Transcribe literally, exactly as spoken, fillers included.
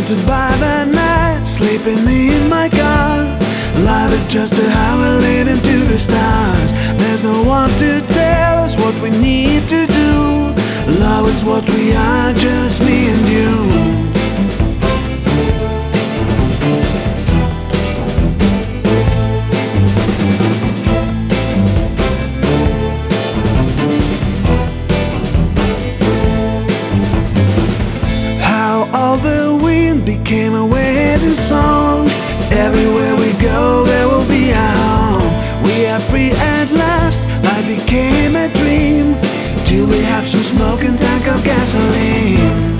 haunted by the night, sleeping in my car. Life is just a highway leading to the stars. There's no one to tell us what we need to do. Love is what we are, just me and you. All the wind became a wedding song. Everywhere we go there will be a home. We are free at last, life became a dream, till we have some smoke and tank of gasoline.